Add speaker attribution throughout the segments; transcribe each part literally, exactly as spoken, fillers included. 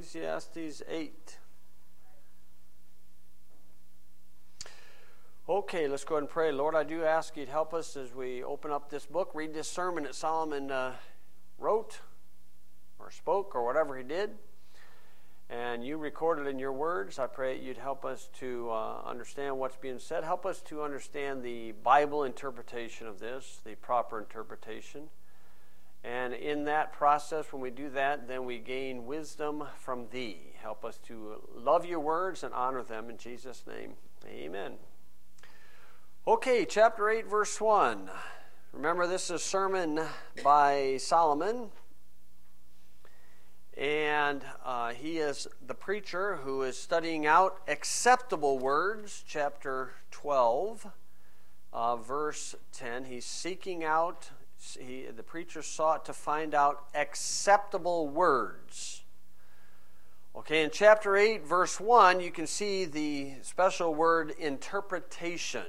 Speaker 1: Ecclesiastes eight. Okay, let's go ahead and pray. Lord, I do ask you to help us as we open up this book, read this sermon that Solomon uh, wrote or spoke or whatever he did. And you recorded in your words. I pray you'd help us to uh, understand what's being said. Help us to understand the Bible interpretation of this, the proper interpretation. And in that process, when we do that, then we gain wisdom from thee. Help us to love your words and honor them in Jesus' name. Amen. Okay, chapter eight, verse one. Remember, this is a sermon by Solomon. And uh, he is the preacher who is studying out acceptable words, chapter twelve, uh, verse ten. He's seeking out, he, the preacher sought to find out acceptable words. Okay, in chapter eight, verse one, you can see the special word interpretation.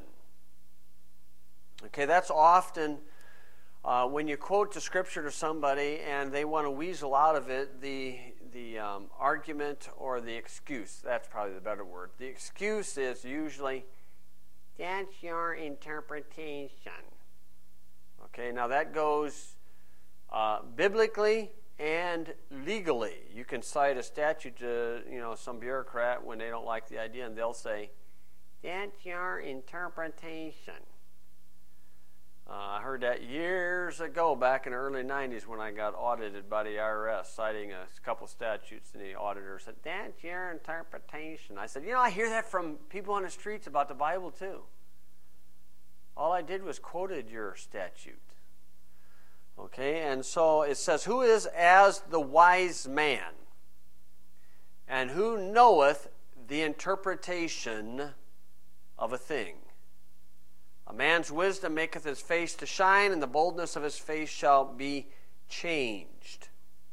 Speaker 1: Okay, that's often... Uh, when you quote the scripture to somebody and they want to weasel out of it the the um, argument or the excuse, that's probably the better word. The excuse is usually, that's your interpretation. Okay, now that goes uh, biblically and legally. You can cite a statute to, you know, some bureaucrat when they don't like the idea, and they'll say, that's your interpretation. Uh, I heard that years ago, back in the early nineties, when I got audited by the I R S, citing a couple statutes, and the auditor said, that's your interpretation. I said, you know, I hear that from people on the streets about the Bible, too. All I did was quoted your statute. Okay, and so it says, who is as the wise man, and who knoweth the interpretation of a thing? A man's wisdom maketh his face to shine, and the boldness of his face shall be changed.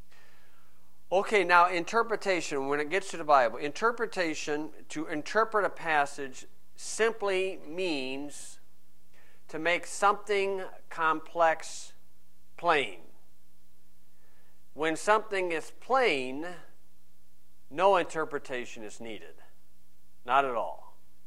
Speaker 1: Okay, now interpretation, when it gets to the Bible, interpretation, to interpret a passage, simply means to make something complex plain. When something is plain, no interpretation is needed. Not at all.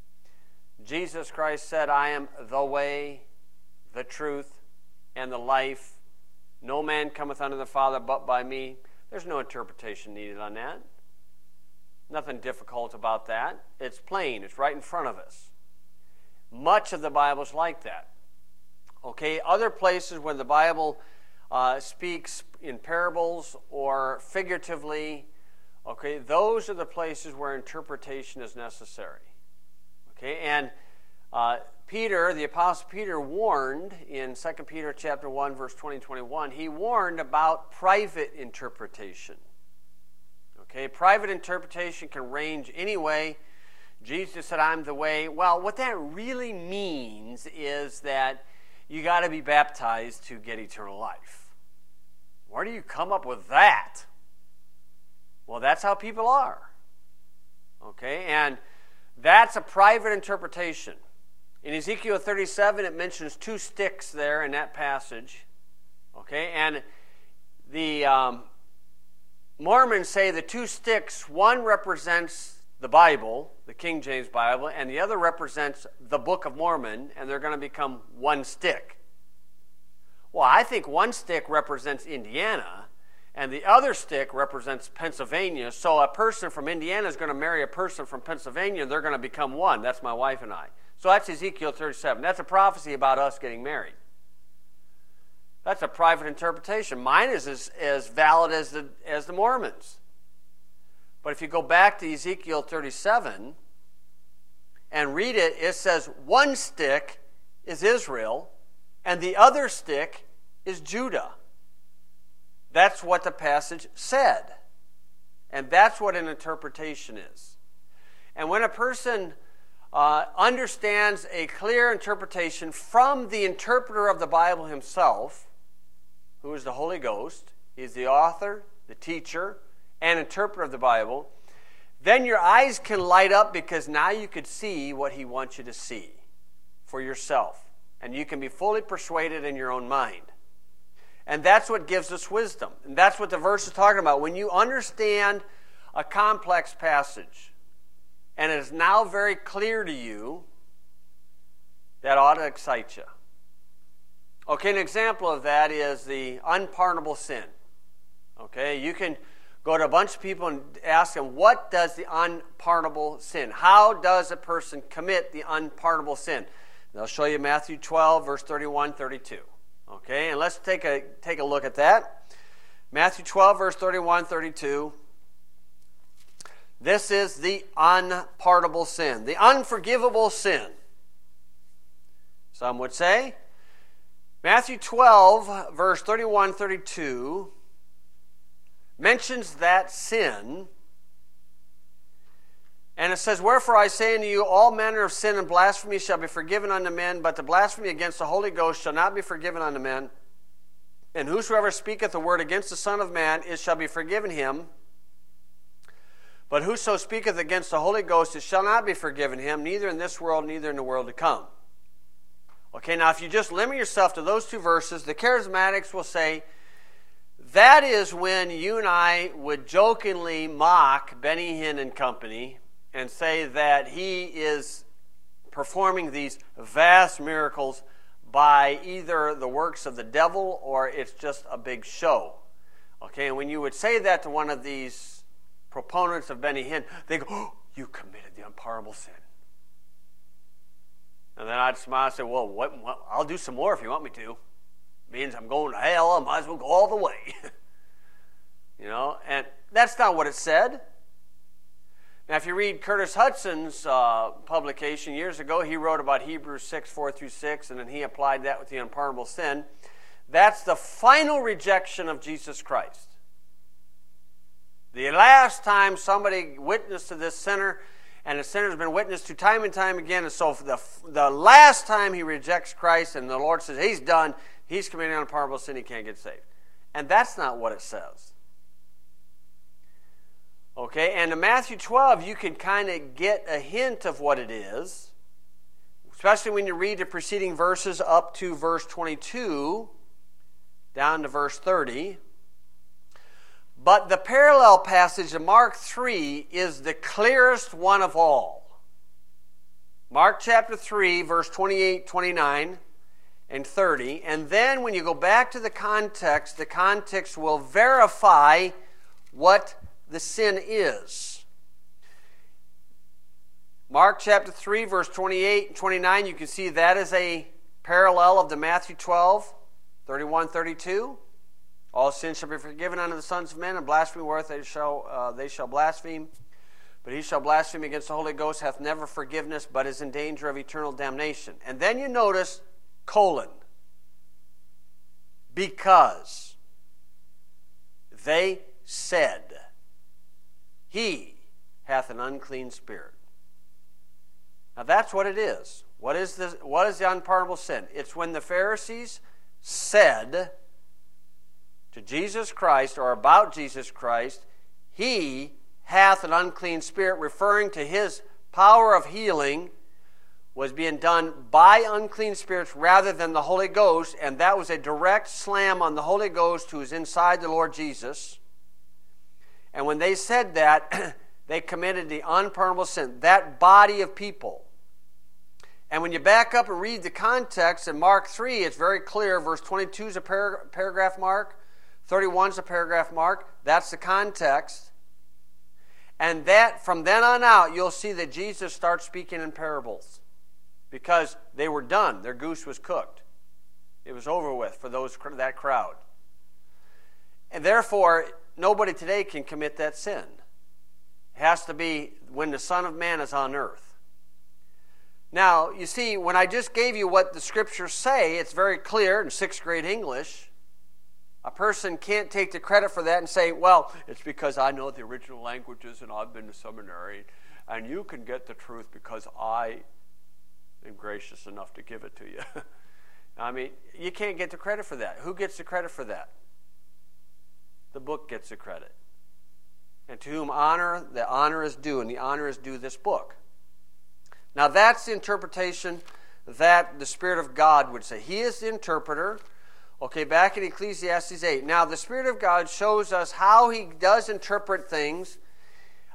Speaker 1: Jesus Christ said, I am the way, the truth, and the life. No man cometh unto the Father but by me. There's no interpretation needed on that. Nothing difficult about that. It's plain. It's right in front of us. Much of the Bible is like that. Okay, other places where the Bible uh, speaks in parables or figuratively, okay, those are the places where interpretation is necessary. Okay, and uh, Peter, the Apostle Peter, warned in Second Peter chapter one, verse twenty and twenty-one, he warned about private interpretation. Okay, private interpretation can range any way. Jesus said, I'm the way. Well, what that really means is that you got to be baptized to get eternal life. Where do you come up with that? Well, that's how people are. Okay, and that's a private interpretation. In Ezekiel thirty-seven, it mentions two sticks there in that passage. Okay, and the um, Mormons say the two sticks, one represents the Bible, the King James Bible, and the other represents the Book of Mormon, and they're going to become one stick. Well, I think one stick represents Indiana, and the other stick represents Pennsylvania. So a person from Indiana is going to marry a person from Pennsylvania, and they're going to become one. That's my wife and I. So that's Ezekiel thirty-seven. That's a prophecy about us getting married. That's a private interpretation. Mine is as, as valid as the, as the Mormons. But if you go back to Ezekiel thirty-seven and read it, it says one stick is Israel, and the other stick is Judah. That's what the passage said. And that's what an interpretation is. And when a person uh, understands a clear interpretation from the interpreter of the Bible himself, who is the Holy Ghost, he's the author, the teacher, and interpreter of the Bible, then your eyes can light up because now you could see what he wants you to see for yourself. And you can be fully persuaded in your own mind. And that's what gives us wisdom. And that's what the verse is talking about. When you understand a complex passage, and it is now very clear to you, that ought to excite you. Okay, an example of that is the unpardonable sin. Okay, you can go to a bunch of people and ask them, what does the unpardonable sin? How does a person commit the unpardonable sin? They'll show you Matthew twelve, verse thirty-one, thirty-two. Okay, and let's take a, take a look at that. Matthew twelve, verse thirty-one, thirty-two. This is the unpardonable sin, the unforgivable sin. Some would say. Matthew twelve, verse thirty-one, thirty-two mentions that sin. And it says, wherefore I say unto you, all manner of sin and blasphemy shall be forgiven unto men, but the blasphemy against the Holy Ghost shall not be forgiven unto men. And whosoever speaketh a word against the Son of Man, it shall be forgiven him. But whoso speaketh against the Holy Ghost, it shall not be forgiven him, neither in this world, neither in the world to come. Okay, now if you just limit yourself to those two verses, the charismatics will say, that is when you and I would jokingly mock Benny Hinn and company and say that he is performing these vast miracles by either the works of the devil or it's just a big show. Okay, and when you would say that to one of these proponents of Benny Hinn, they go, oh, you committed the unpardonable sin. And then I'd smile and say, well, what, what, I'll do some more if you want me to. It means I'm going to hell, I might as well go all the way. You know, and that's not what it said. Now, if you read Curtis Hudson's uh, publication years ago, he wrote about Hebrews six, four through six, and then he applied that with the unpardonable sin. That's the final rejection of Jesus Christ. The last time somebody witnessed to this sinner, and the sinner's been witnessed to time and time again, and so for the, the last time he rejects Christ, and the Lord says he's done, he's committing unpardonable sin, he can't get saved. And that's not what it says. Okay, and in Matthew twelve, you can kind of get a hint of what it is, especially when you read the preceding verses up to verse twenty-two, down to verse thirty. But the parallel passage in Mark three is the clearest one of all. Mark chapter three, verse twenty-eight, twenty-nine, and thirty. And then when you go back to the context, the context will verify what the sin is. Mark chapter three, verse twenty-eight and twenty-nine, you can see that is a parallel of the Matthew twelve, thirty-one, thirty-two. All sins shall be forgiven unto the sons of men, and blasphemy wherewith they shall, uh, they shall blaspheme. But he shall blaspheme against the Holy Ghost, hath never forgiveness, but is in danger of eternal damnation. And then you notice, colon, because they said, he hath an unclean spirit. Now that's what it is. What is the, what is the unpardonable sin? It's when the Pharisees said to Jesus Christ, or about Jesus Christ, he hath an unclean spirit, referring to his power of healing was being done by unclean spirits rather than the Holy Ghost, and that was a direct slam on the Holy Ghost who is inside the Lord Jesus. And when they said that, they committed the unpardonable sin, that body of people. And when you back up and read the context in Mark three, it's very clear. Verse twenty-two is a par- paragraph mark. thirty-one is a paragraph mark. That's the context. And that, from then on out, you'll see that Jesus starts speaking in parables. Because they were done. Their goose was cooked. It was over with for those that crowd. And therefore, nobody today can commit that sin. It has to be when the Son of Man is on earth. Now, you see, when I just gave you what the Scriptures say, it's very clear in sixth grade English. A person can't take the credit for that and say, well, it's because I know the original languages and I've been to seminary, and you can get the truth because I am gracious enough to give it to you. I mean, you can't get the credit for that. Who gets the credit for that? The book gets the credit. And to whom honor, the honor is due, and the honor is due this book. Now that's the interpretation that the Spirit of God would say. He is the interpreter. Okay, back in Ecclesiastes eight. Now the Spirit of God shows us how he does interpret things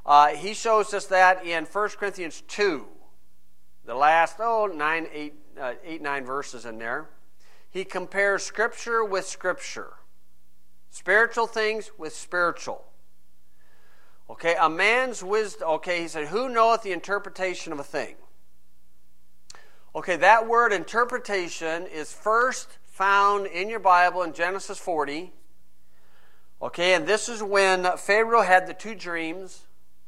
Speaker 1: Uh, he shows us that in First Corinthians two, the last, oh, nine, eight, uh, eight, nine verses in there. He compares Scripture with Scripture. Spiritual things with spiritual. Okay, a man's wisdom, okay, he said, who knoweth the interpretation of a thing? Okay, that word interpretation is first found in your Bible in Genesis forty. Okay, and this is when Pharaoh had the two dreams.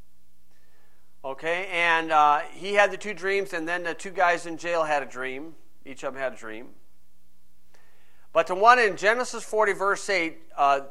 Speaker 1: Okay, and uh, he had the two dreams, and then the two guys in jail had a dream. Each of them had a dream. But the one in Genesis forty, verse eight, uh,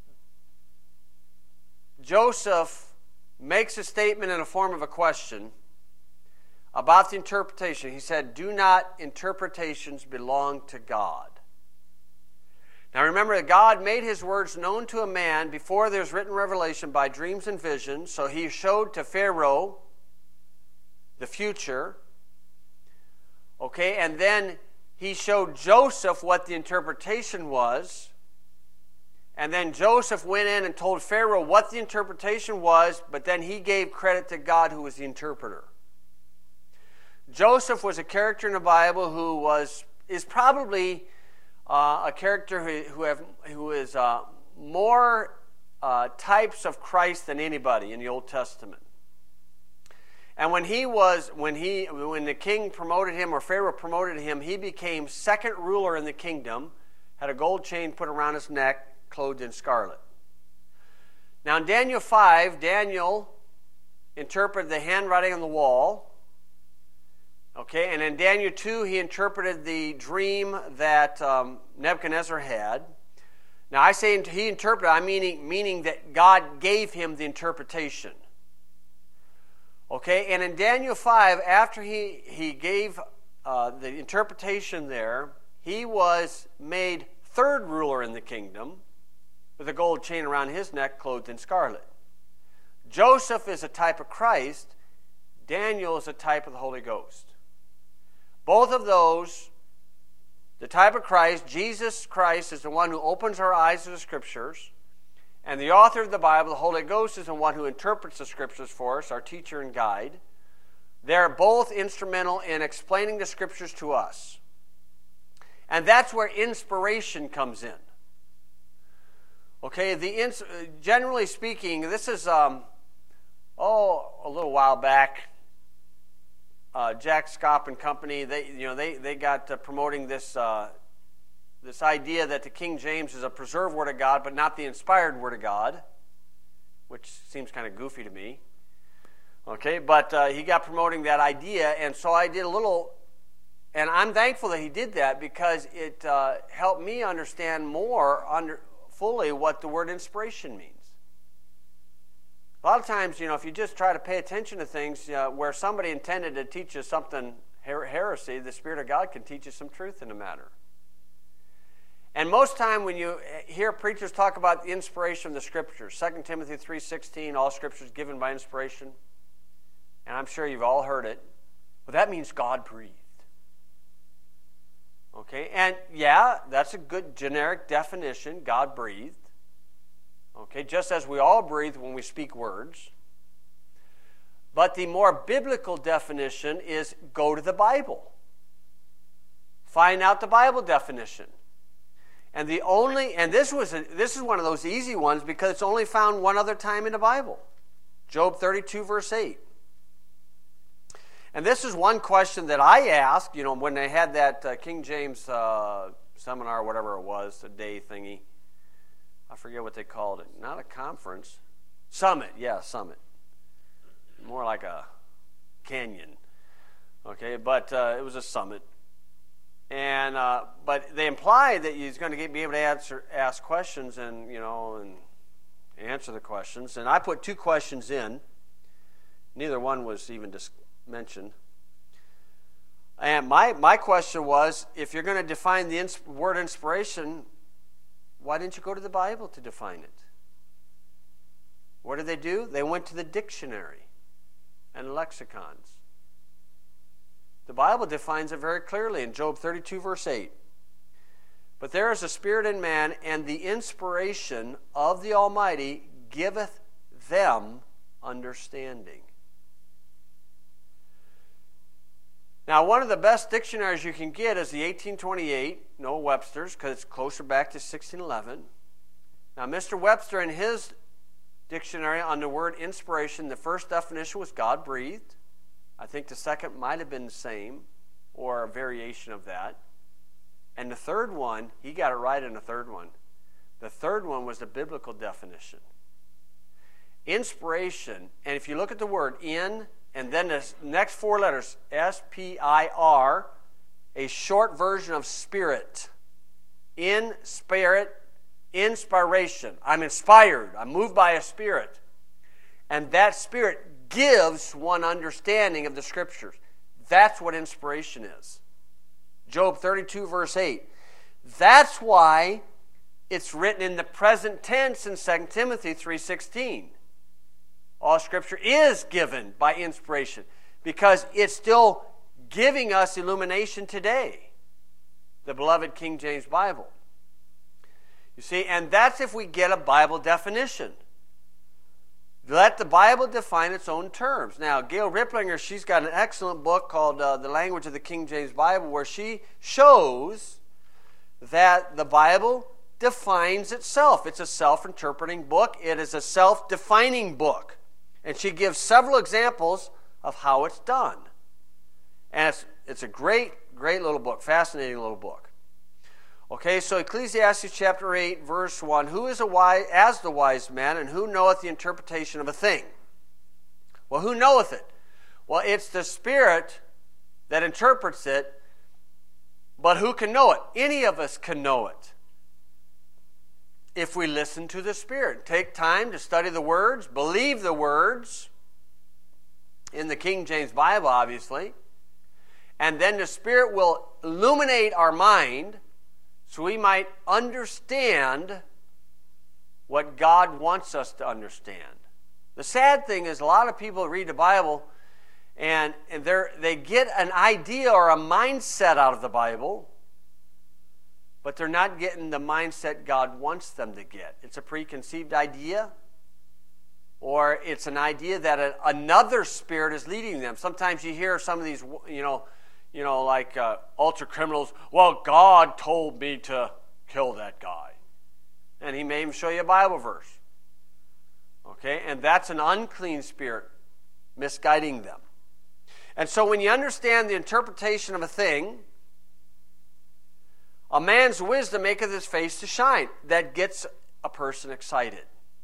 Speaker 1: Joseph makes a statement in the form of a question about the interpretation. He said, do not interpretations belong to God? Now remember that God made his words known to a man before there's written revelation by dreams and visions. So he showed to Pharaoh the future. Okay, and then he showed Joseph what the interpretation was. And then Joseph went in and told Pharaoh what the interpretation was, but then he gave credit to God, who was the interpreter. Joseph was a character in the Bible who was is probably uh, a character who who, have, who is uh, more uh, types of Christ than anybody in the Old Testament. And when he was when he when the king promoted him, or Pharaoh promoted him, he became second ruler in the kingdom. Had a gold chain put around his neck, clothed in scarlet. Now in Daniel five, Daniel interpreted the handwriting on the wall. Okay, and in Daniel two, he interpreted the dream that um, Nebuchadnezzar had. Now I say he interpreted, I meaning meaning that God gave him the interpretation. Okay, and in Daniel five, after he, he gave uh, the interpretation there, he was made third ruler in the kingdom with a gold chain around his neck, clothed in scarlet. Joseph is a type of Christ. Daniel is a type of the Holy Ghost. Both of those, the type of Christ, Jesus Christ is the one who opens our eyes to the Scriptures. And the author of the Bible, the Holy Ghost, is the one who interprets the Scriptures for us, our teacher and guide. They're both instrumental in explaining the Scriptures to us. And that's where inspiration comes in. Okay, the ins- generally speaking, this is, um, oh, a little while back, uh, Jack Scopp and company, they, you know, they, they got uh, promoting this uh, this idea that the King James is a preserved Word of God, but not the inspired Word of God, which seems kind of goofy to me. Okay, but uh, he got promoting that idea, and so I did a little, and I'm thankful that he did that because it uh, helped me understand more under, fully what the word inspiration means. A lot of times, you know, if you just try to pay attention to things uh, where somebody intended to teach you something her- heresy, the Spirit of God can teach you some truth in the matter. And most time when you hear preachers talk about the inspiration of the Scriptures, Second Timothy three sixteen, all Scripture is given by inspiration, and I'm sure you've all heard it, well, that means God breathed. Okay, and yeah, that's a good generic definition, God breathed. Okay, just as we all breathe when we speak words. But the more biblical definition is go to the Bible. Find out the Bible definition. And the only, and this was a, this is one of those easy ones because it's only found one other time in the Bible. Job thirty-two, verse eight. And this is one question that I asked, you know, when they had that uh, King James uh, seminar, whatever it was, a day thingy. I forget what they called it. Not a conference. Summit, yeah, summit. More like a canyon. Okay, but uh, it was a summit. And uh, but they implied that he's going to get, be able to answer, ask questions and, you know, and answer the questions. And I put two questions in. Neither one was even dis- mentioned. And my, my question was, if you're going to define the ins- word inspiration, why didn't you go to the Bible to define it? What did they do? They went to the dictionary and lexicons. The Bible defines it very clearly in Job thirty-two, verse eight. But there is a spirit in man, and the inspiration of the Almighty giveth them understanding. Now, one of the best dictionaries you can get is the eighteen twenty-eight, Noah Webster's, because it's closer back to sixteen eleven. Now, Mister Webster, in his dictionary on the word inspiration, the first definition was God-breathed. I think the second might have been the same, or a variation of that. And the third one, he got it right in the third one. The third one was the biblical definition. Inspiration, and if you look at the word in, and then the next four letters, S P I R, a short version of spirit. In spirit, inspiration. I'm inspired. I'm moved by a spirit. And that spirit gives one understanding of the Scriptures. That's what inspiration is. Job thirty-two, verse eight. That's why it's written in the present tense in Second Timothy three sixteen. All Scripture is given by inspiration because it's still giving us illumination today. The beloved King James Bible. You see, and that's if we get a Bible definition. Let the Bible define its own terms. Now, Gail Ripplinger, she's got an excellent book called uh, The Language of the King James Bible, where she shows that the Bible defines itself. It's a self-interpreting book. It is a self-defining book. And she gives several examples of how it's done. And it's, it's a great, great little book, fascinating little book. Okay, so Ecclesiastes chapter eight, verse one, who is a wise, as the wise man, and who knoweth the interpretation of a thing? Well, who knoweth it? Well, it's the Spirit that interprets it, but who can know it? Any of us can know it. If we listen to the Spirit, take time to study the words, believe the words, in the King James Bible, obviously, and then the Spirit will illuminate our mind so we might understand what God wants us to understand. The sad thing is a lot of people read the Bible and, and they get an idea or a mindset out of the Bible, but they're not getting the mindset God wants them to get. It's a preconceived idea, or it's an idea that a, another spirit is leading them. Sometimes you hear some of these, you know, you know, like uh, ultra criminals. Well, God told me to kill that guy, and He may even show you a Bible verse. Okay, and that's an unclean spirit misguiding them. And so, when you understand the interpretation of a thing, a man's wisdom maketh his face to shine. That gets a person excited.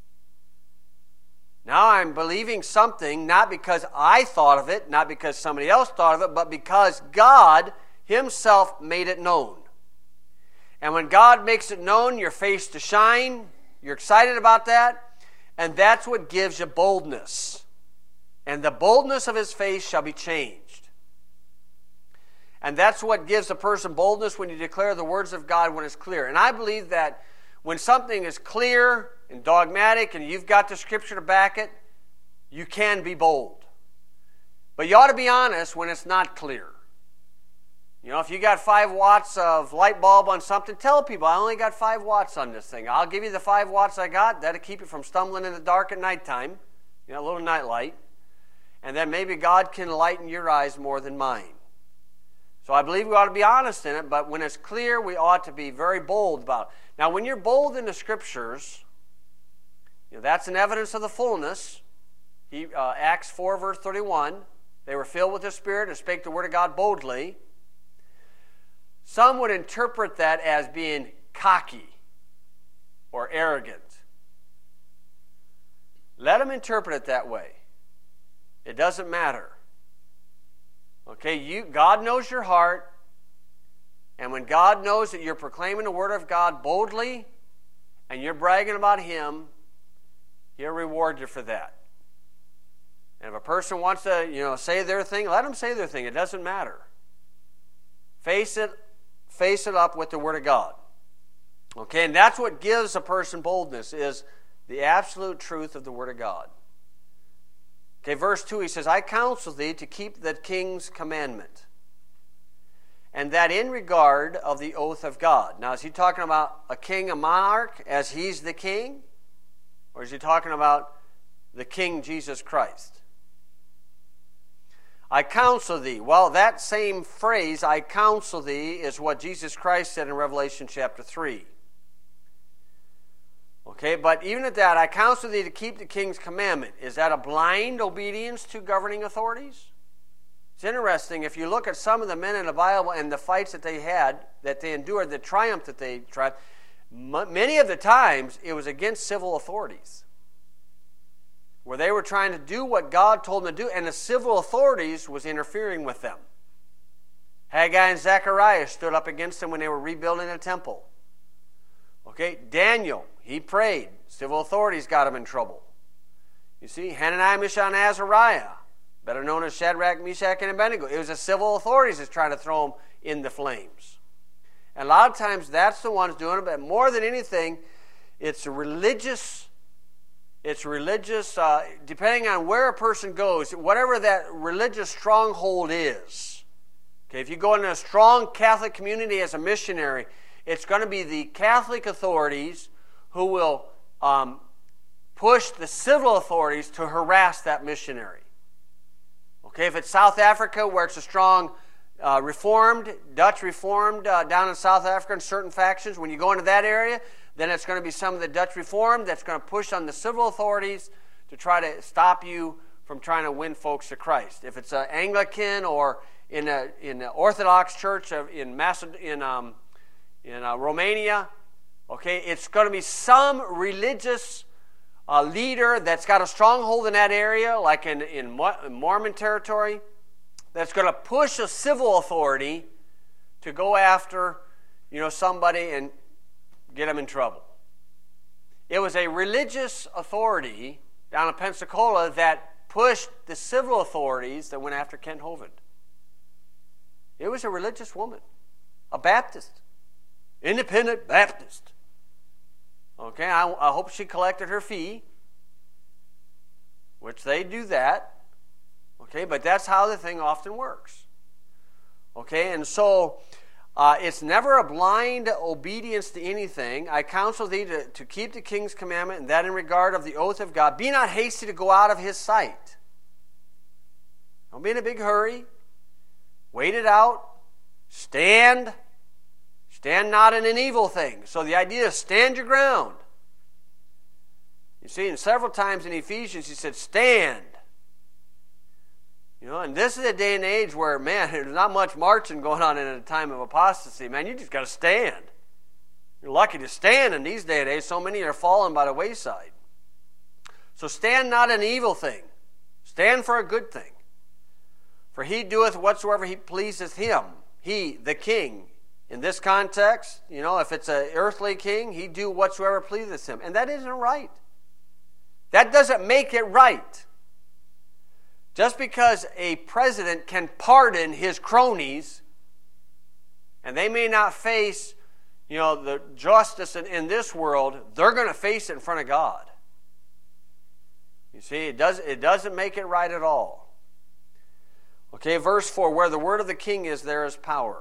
Speaker 1: Now I'm believing something not because I thought of it, not because somebody else thought of it, but because God Himself made it known. And when God makes it known, your face to shine, you're excited about that, and that's what gives you boldness. And the boldness of His face shall be changed. And that's what gives a person boldness when you declare the words of God when it's clear. And I believe that when something is clear and dogmatic and you've got the Scripture to back it, you can be bold. But you ought to be honest when it's not clear. You know, if you got five watts of light bulb on something, tell people, I only got five watts on this thing. I'll give you the five watts I got. That'll keep you from stumbling in the dark at nighttime. You know, a little night light. And then maybe God can lighten your eyes more than mine. So I believe we ought to be honest in it, but when it's clear, we ought to be very bold about it. Now, when you're bold in the Scriptures, you know, that's an evidence of the fullness. He, uh, Acts four, verse thirty-one, they were filled with the Spirit and spake the word of God boldly. Some would interpret that as being cocky or arrogant. Let them interpret it that way. It doesn't matter. Okay, you, God knows your heart, and when God knows that you're proclaiming the Word of God boldly, and you're bragging about Him, He'll reward you for that. And if a person wants to, you know, say their thing, let them say their thing. It doesn't matter. Face it, face it up with the Word of God. Okay, and that's what gives a person boldness, is the absolute truth of the Word of God. Okay, verse two, he says, I counsel thee to keep the king's commandment, and that in regard of the oath of God. Now, is he talking about a king, a monarch, as he's the king? Or is he talking about the King Jesus Christ. I counsel thee. Well, that same phrase, I counsel thee, is what Jesus Christ said in Revelation chapter three. Okay, but even at that, I counsel thee to keep the king's commandment. Is that a blind obedience to governing authorities? It's interesting, if you look at some of the men in the Bible and the fights that they had, that they endured, the triumph that they tried, many of the times it was against civil authorities, where they were trying to do what God told them to do, and the civil authorities was interfering with them. Haggai and Zechariah stood up against them when they were rebuilding the temple. Okay, Daniel, he prayed. Civil authorities got him in trouble. You see, Hananiah, Mishael, and Azariah, better known as Shadrach, Meshach, and Abednego. It was the civil authorities that's trying to throw them in the flames. And a lot of times that's the ones doing it, but more than anything, it's a religious, it's religious, uh, depending on where a person goes, whatever that religious stronghold is. Okay, if you go into a strong Catholic community as a missionary, it's going to be the Catholic authorities who will um, push the civil authorities to harass that missionary. Okay, if it's South Africa, where it's a strong uh, Reformed, Dutch Reformed uh, down in South Africa in certain factions, when you go into that area, then it's going to be some of the Dutch Reformed that's going to push on the civil authorities to try to stop you from trying to win folks to Christ. If it's an Anglican or in a in the Orthodox Church of, in Maced- in um, in uh, Romania, okay, it's going to be some religious uh, leader that's got a stronghold in that area, like in, in Mormon territory, that's going to push a civil authority to go after, you know, somebody and get them in trouble. It was a religious authority down in Pensacola that pushed the civil authorities that went after Kent Hovind. It was a religious woman, a Baptist. Independent Baptist. Okay, I, I hope she collected her fee, which they do that. Okay, but that's how the thing often works. Okay, and so uh, it's never a blind obedience to anything. I counsel thee to, to keep the king's commandment, and that in regard of the oath of God. Be not hasty to go out of his sight. Don't be in a big hurry. Wait it out. Stand. Stand not in an evil thing. So the idea is stand your ground. You see, and several times in Ephesians he said, stand. You know, and this is a day and age where, man, there's not much marching going on in a time of apostasy. Man, you just got to stand. You're lucky to stand in these day and age. So many are falling by the wayside. So stand not in an evil thing. Stand for a good thing. For he doeth whatsoever he pleaseth him. He, the king. In this context, you know, if it's an earthly king, he do whatsoever pleaseth him. And that isn't right. That doesn't make it right. Just because a president can pardon his cronies, and they may not face, you know, the justice in, in this world, they're going to face it in front of God. You see, it, does, it doesn't make it right at all. Okay, verse four, where the word of the king is, there is power.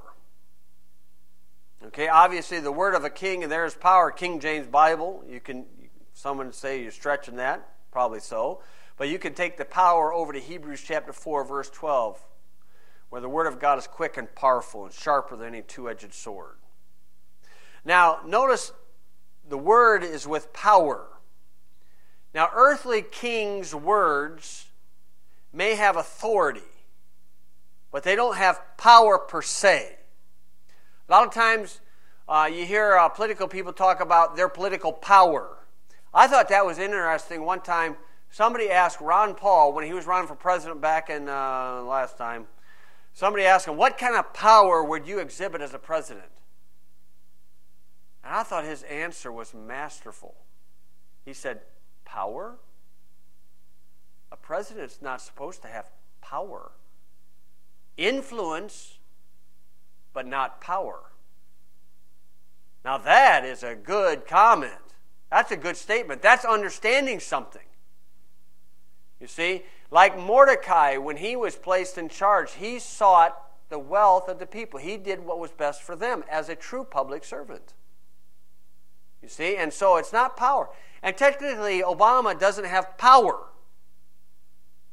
Speaker 1: Okay, obviously the word of a king and there is power. King James Bible, you can, someone say you're stretching that, probably so. But you can take the power over to Hebrews chapter four, verse twelve, where the word of God is quick and powerful and sharper than any two-edged sword. Now, notice the word is with power. Now, earthly kings' words may have authority, but they don't have power per se. A lot of times uh, you hear uh, political people talk about their political power. I thought that was interesting. One time, somebody asked Ron Paul, when he was running for president back in uh, last time, somebody asked him, what kind of power would you exhibit as a president? And I thought his answer was masterful. He said, power? A president's not supposed to have power. Influence, but not power. Now that is a good comment. That's a good statement. That's understanding something. You see, like Mordecai, when he was placed in charge, he sought the wealth of the people. He did what was best for them as a true public servant. You see, and so it's not power. And technically, Obama doesn't have power.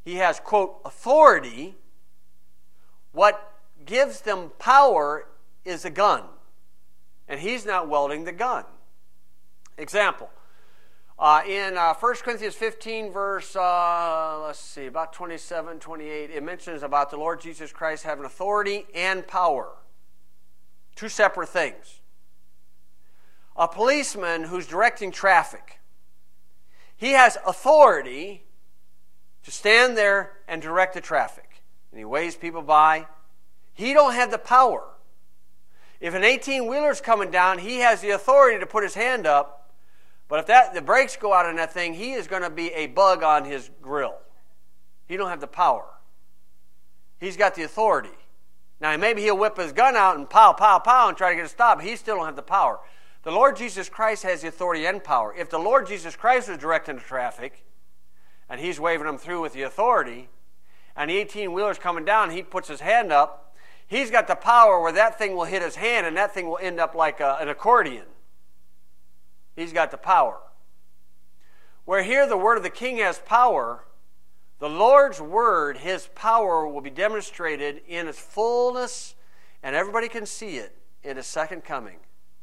Speaker 1: he has, quote, authority. What gives them power is a gun. And he's not wielding the gun. Example. Uh, in uh, First Corinthians fifteen, verse, uh, let's see, about twenty-seven, twenty-eight, it mentions about the Lord Jesus Christ having authority and power. Two separate things. A policeman who's directing traffic, he has authority to stand there and direct the traffic. And he waves people by. He don't have the power. If an eighteen-wheeler's coming down, he has the authority to put his hand up. But if that the brakes go out on that thing, he is going to be a bug on his grill. He don't have the power. He's got the authority. Now, maybe he'll whip his gun out and pow, pow, pow and try to get it stopped, but he still don't have the power. The Lord Jesus Christ has the authority and power. If the Lord Jesus Christ was directing the traffic, and he's waving them through with the authority, and the eighteen-wheeler's coming down, he puts his hand up, he's got the power where that thing will hit his hand, and that thing will end up like a, an accordion. He's got the power. Where here the word of the king has power, the Lord's word, his power will be demonstrated in its fullness, and everybody can see it in his second coming,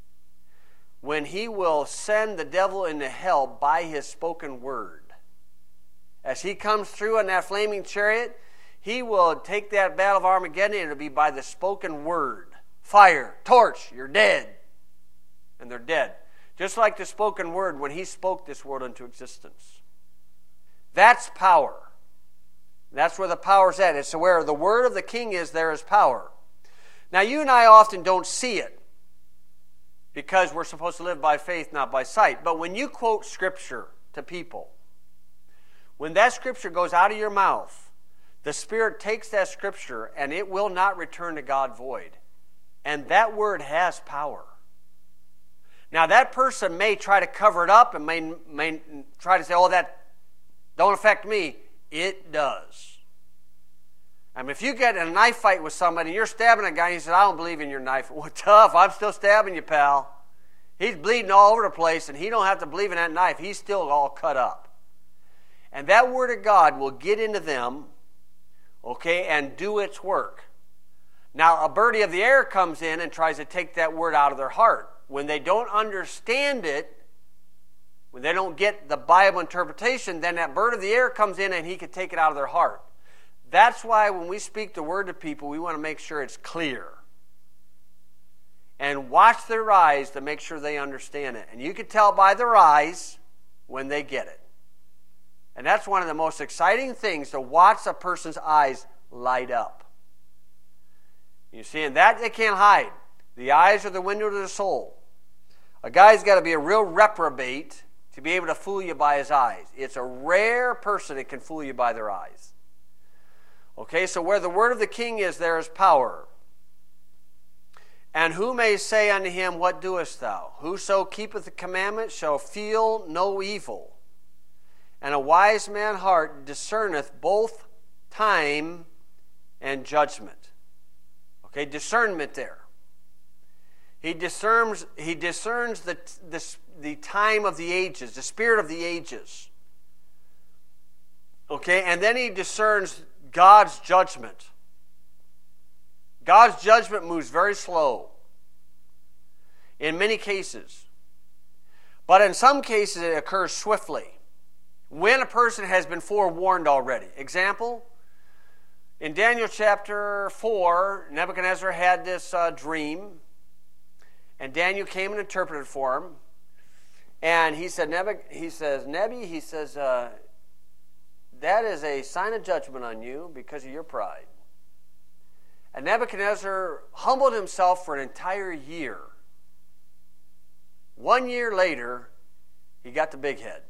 Speaker 1: when he will send the devil into hell by his spoken word. As he comes through on that flaming chariot, he will take that battle of Armageddon, and it'll be by the spoken word. Fire, torch, you're dead. And they're dead. Just like the spoken word when he spoke this world into existence. That's power. That's where the power's at. It's where the word of the king is, there is power. Now, you and I often don't see it because we're supposed to live by faith, not by sight. But when you quote Scripture to people, when that Scripture goes out of your mouth, the Spirit takes that Scripture and it will not return to God void. And that word has power. Now, that person may try to cover it up and may, may try to say, oh, that don't affect me. It does. I mean, if you get in a knife fight with somebody and you're stabbing a guy and he says, I don't believe in your knife. Well, tough. I'm still stabbing you, pal. He's bleeding all over the place, and he don't have to believe in that knife. He's still all cut up. And that word of God will get into them, okay, and do its work. Now, a birdie of the air comes in and tries to take that word out of their heart. When they don't understand it, when they don't get the Bible interpretation, then that bird of the air comes in and he can take it out of their heart. That's why when we speak the word to people, we want to make sure it's clear. And watch their eyes to make sure they understand it. And you can tell by their eyes when they get it. And that's one of the most exciting things, to watch a person's eyes light up. You see, and that they can't hide. The eyes are the window to the soul. A guy's got to be a real reprobate to be able to fool you by his eyes. It's a rare person that can fool you by their eyes. Okay, so where the word of the king is, there is power. And who may say unto him, what doest thou? Whoso keepeth the commandment shall feel no evil. And a wise man's heart discerneth both time and judgment. Okay, discernment there. He discerns, he discerns the, the, the time of the ages, the spirit of the ages. Okay, and then he discerns God's judgment. God's judgment moves very slow in many cases. But in some cases it occurs swiftly when a person has been forewarned already. Example, in Daniel chapter four, Nebuchadnezzar had this uh, dream. And Daniel came and interpreted for him. And he said, Nebi, he says, Nebi, he says, uh, that is a sign of judgment on you because of your pride. And Nebuchadnezzar humbled himself for an entire year. One year later, he got the big head.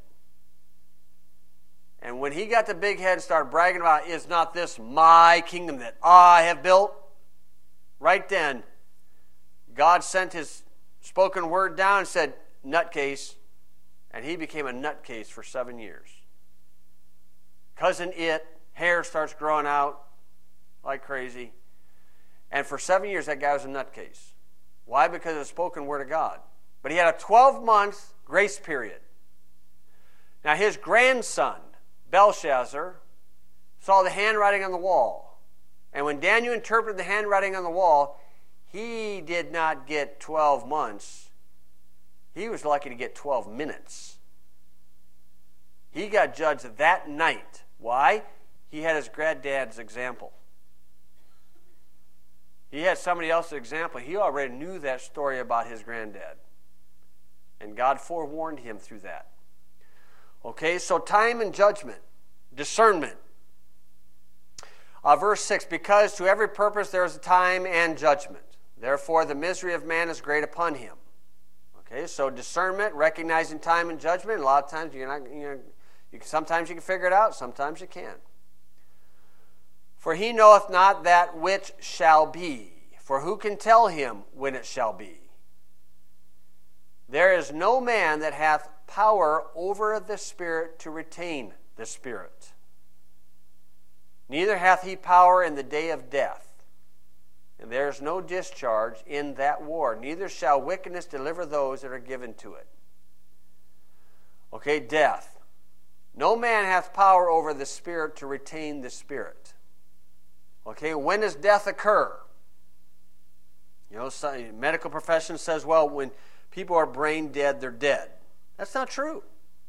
Speaker 1: And when he got the big head and started bragging about, is not this my kingdom that I have built? Right then, God sent his spoken word down and said, nutcase, and he became a nutcase for seven years. Cousin it, hair starts growing out like crazy. And for seven years, that guy was a nutcase. Why? Because of the spoken word of God. But he had a twelve-month grace period. Now, his grandson, Belshazzar, saw the handwriting on the wall. And when Daniel interpreted the handwriting on the wall, he did not get twelve months. He was lucky to get twelve minutes. He got judged that night. Why? He had his granddad's example. He had somebody else's example. He already knew that story about his granddad. And God forewarned him through that. Okay, so time and judgment. Discernment. Uh, verse six, because to every purpose there is a time and judgment. Therefore the misery of man is great upon him. Okay, so discernment, recognizing time and judgment. A lot of times you're not, you know, you can, sometimes you can figure it out, sometimes you can't. For he knoweth not that which shall be. For who can tell him when it shall be? There is no man that hath power over the Spirit to retain the Spirit. Neither hath he power in the day of death. And there is no discharge in that war. Neither shall wickedness deliver those that are given to it. Okay, death. No man hath power over the Spirit to retain the Spirit. Okay, when does death occur? You know, some, medical profession says, well, when people are brain dead, they're dead. That's not true.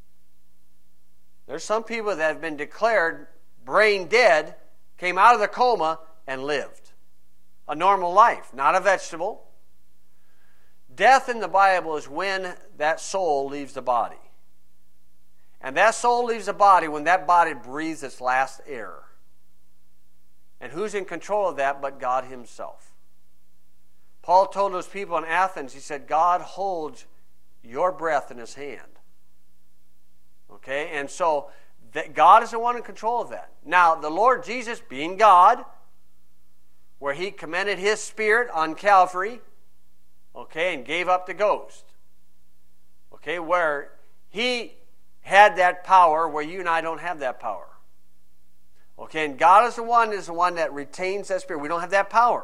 Speaker 1: There's some people that have been declared brain dead, came out of the coma, and lived a normal life, not a vegetable. Death in the Bible is when that soul leaves the body. And that soul leaves the body when that body breathes its last air. And who's in control of that but God himself? Paul told those people in Athens, he said, God holds your breath in his hand. Okay, and so that God is the one in control of that. Now, the Lord Jesus, being God, where he commended his Spirit on Calvary, okay, and gave up the ghost. Okay, where he had that power where you and I don't have that power. Okay, and God is the one is the one that retains that Spirit. We don't have that power.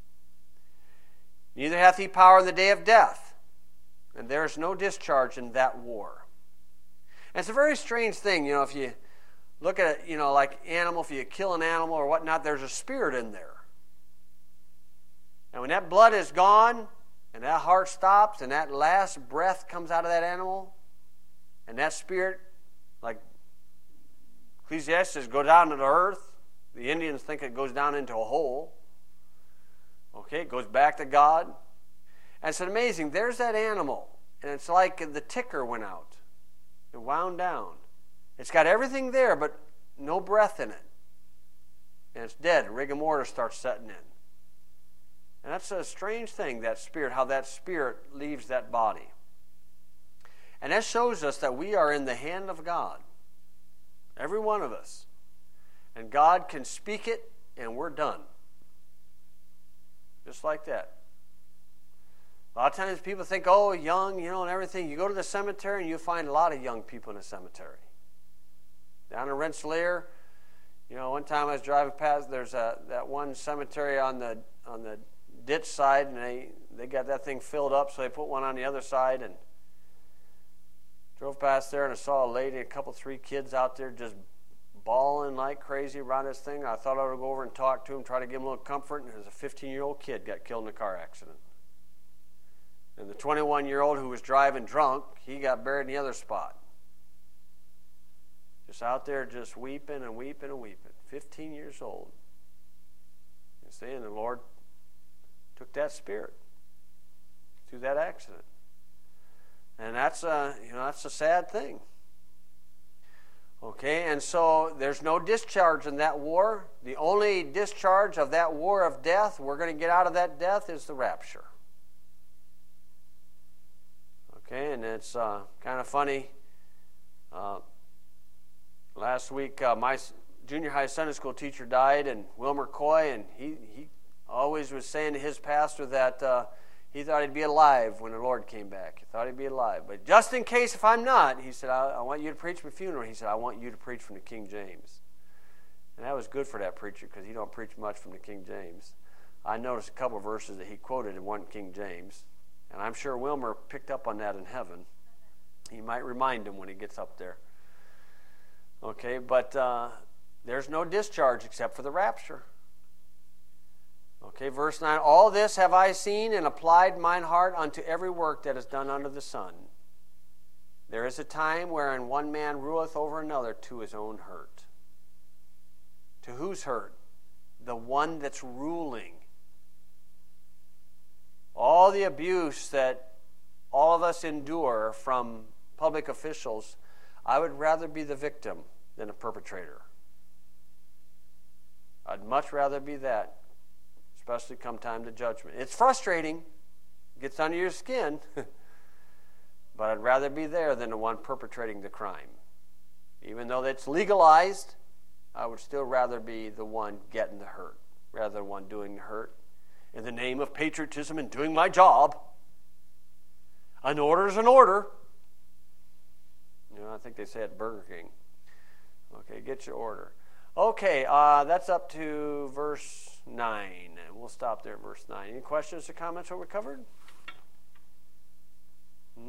Speaker 1: Neither hath he power in the day of death. And there is no discharge in that war. And it's a very strange thing, you know, if you look at it, you know, like animal, if you kill an animal or whatnot, there's a spirit in there. And when that blood is gone, and that heart stops, and that last breath comes out of that animal, and that spirit, like Ecclesiastes, go down to the earth. The Indians think it goes down into a hole. Okay, it goes back to God. And it's amazing. There's that animal, and it's like the ticker went out. It wound down. It's got everything there, but no breath in it. And it's dead. Rigor mortis starts setting in. And that's a strange thing, that spirit, how that spirit leaves that body. And that shows us that we are in the hand of God. Every one of us. And God can speak it, and we're done. Just like that. A lot of times people think, oh, young, you know, and everything. You go to the cemetery, and you find a lot of young people in the cemetery. Down in Rensselaer, you know, one time I was driving past, there's a, that one cemetery on the on the ditch side, and they, they got that thing filled up, so they put one on the other side, and drove past there, and I saw a lady, a couple, three kids out there just bawling like crazy around this thing. I thought I would go over and talk to them, try to give them a little comfort, and there's a fifteen-year-old kid got killed in a car accident. And the twenty-one-year-old who was driving drunk, he got buried in the other spot. Just out there just weeping and weeping and weeping. fifteen years old. You see, and the Lord took that spirit through that accident. And that's a, you know, that's a sad thing. Okay, and so there's no discharge in that war. The only discharge of that war of death, we're going to get out of that death, is the rapture. Okay, and it's uh, kind of funny. Uh, last week, uh, my junior high Sunday school teacher died, and Wilmer Coy, and he, he always was saying to his pastor that uh, he thought he'd be alive when the Lord came back. He thought he'd be alive. But just in case if I'm not, he said, I, I want you to preach my funeral. He said, I want you to preach from the King James. And that was good for that preacher because he don't preach much from the King James. I noticed a couple of verses that he quoted in one King James. And I'm sure Wilmer picked up on that in heaven. He might remind him when he gets up there. Okay, but uh, There's no discharge except for the rapture. Okay, verse nine, all this have I seen and applied mine heart unto every work that is done under the sun. There is a time wherein one man ruleth over another to his own hurt. To whose hurt? The one that's ruling. All the abuse that all of us endure from public officials, I would rather be the victim than a perpetrator. I'd much rather be that, especially come time to judgment. It's frustrating. It gets under your skin. But I'd rather be there than the one perpetrating the crime. Even though that's legalized, I would still rather be the one getting the hurt, rather than one doing the hurt. In the name of patriotism and doing my job. An order is an order. You know, I think they say at Burger King. Okay, get your order. Okay, uh, that's up to verse nine. And we'll stop there at verse nine. Any questions or comments on what we covered?